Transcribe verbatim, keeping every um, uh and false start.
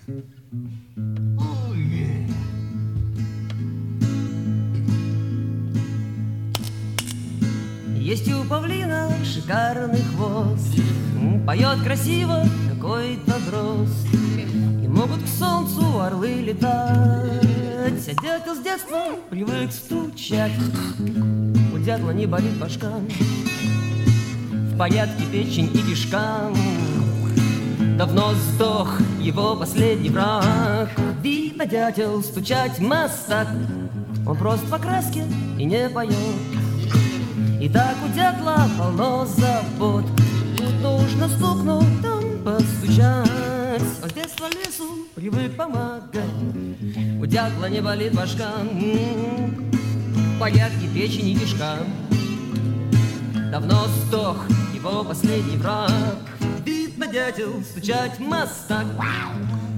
Есть у павлина шикарный хвост, поет красиво какой-то дрозд, и могут к солнцу орлы летать. А дятел с детства привык стучать, у дятла не болит башка, в порядке печень и кишка. Давно сдох его последний враг. Видно, дятел стучать мастак, он просто по краске и не поет. И так у дятла полно забот, тут нужно стукнуть, там постучать. Он с детства лесу привык помогать, у дятла не болит башка, в порядке печень и кишка. Давно сдох его последний враг. Видно, дятел стучать мастак.